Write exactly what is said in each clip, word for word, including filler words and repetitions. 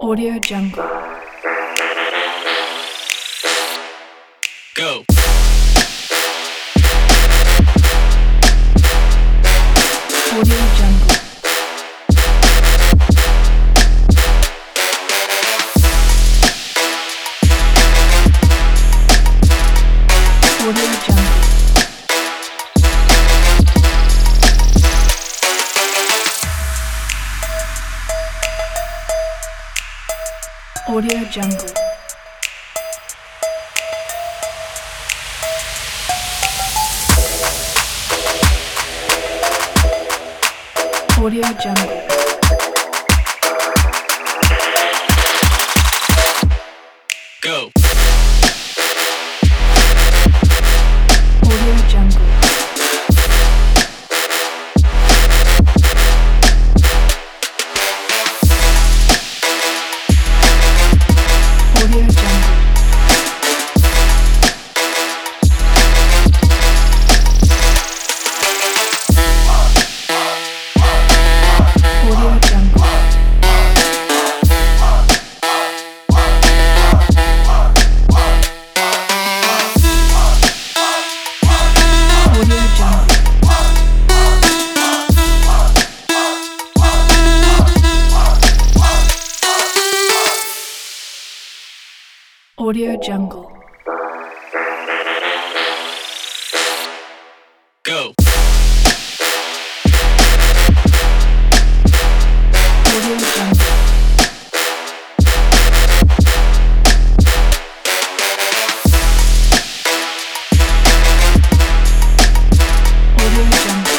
Audio Jungle. Go. Audio Jungle. Audio Jungle. Audio Jungle. Audio Jungle. Go. Audio Jungle. Audio Jungle. Audio Jungle. Audio Jungle. Audio Jungle. Go. Audio Jungle. Audio Jungle.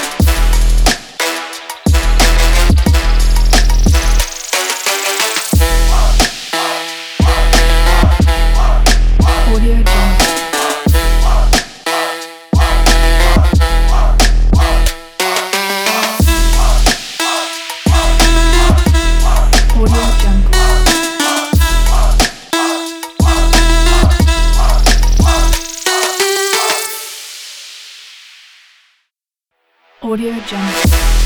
Audio Jungle. Audio Jungle. Audio Jungle.